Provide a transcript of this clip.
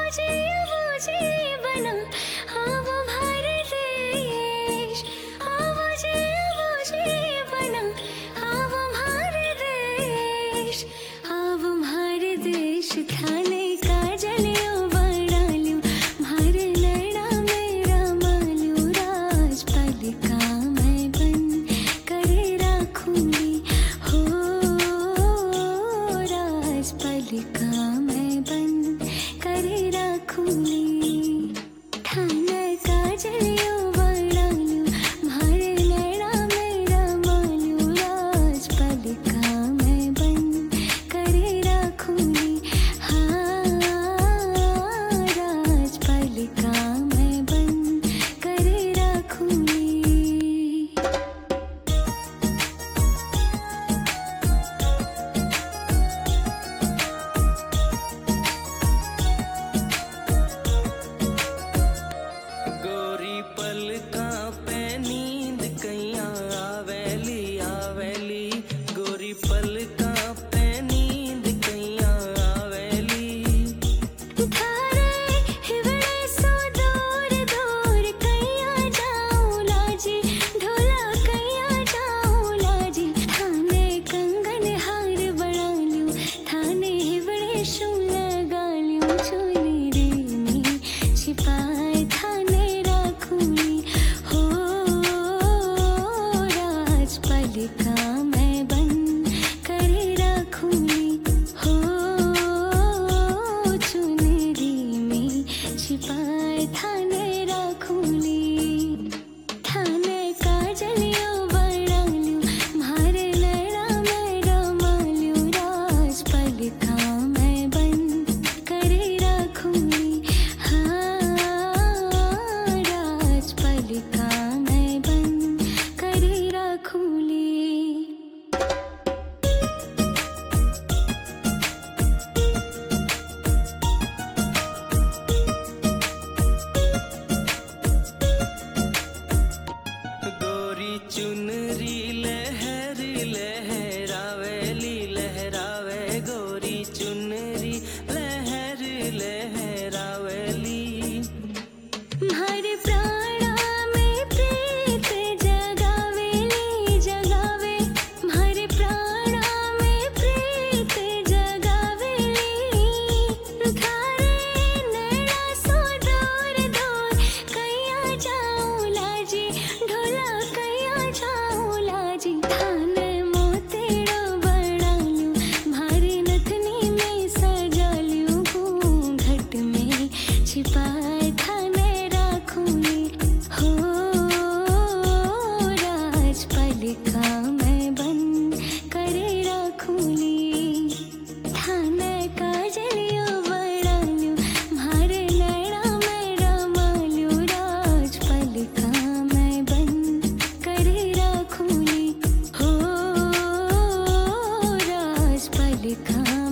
मुझे बना हाँ वो भारत देश। हाँ मुझे बना हाँ वो भारत देश। हाँ वो भारत देश खाने का जलियो बना लूं मारे लड़ा मेरा मालू राजपालिका मैं बन करे रखूंगी हो राजपालिका मैं बन करे रखूंगी। ठाने का जलियो बना लूं मारे लड़ा मेरा मालू राजपालिका मैं बन करे रखूंगी। हाँ राजपालिका मैं बन करे रखूंगी। गोरी पलकां पे नींद कैया आवेली आवेली। गोरी पलकां पे नींद कैया आवेली। थारे हिवड़े सो दूर दूर कैया जाऊं लाजी ढोला कैया जाऊं लाजी। थाने कंगन हार बना लूं थाने हिवड़े शू लगा लूं चोली रे में छिपाए थाने रखूंगी हो राजपालिका मैं बन करे रखूंगी हो चुनरी में छिपाए थाने रखूंगी। थाने का जलियो बना लूं मारे लड़ा मेरा मालू राजपालिका मैं बन करे रखूंगी। हाँ राजपालिका मैं बन करे रखूंगी। गोरी चुनरी लहर लहरावेली लहरावे। गोरी चुनरी लहर लहरावेली। मारे प्राणा में प्रीत जगावेली जगावे। मारे प्राणा में प्रीत जगावेली। थारे नैना सो दूर दूर कैया जाऊं लाजी ढोला कैया जाऊं लाजी। थाने मोतेड़ो बना लूं मारी नथनी में सजा लूं घूंघट में छिपाए थाने रखूंगी हो राजपालिका मैं बन करे रखूंगी। थाने का जलियो बना लूं मारे लड़ा मेरा मालू राजपालिका मैं बन करे रखूंगी हो राजपालिका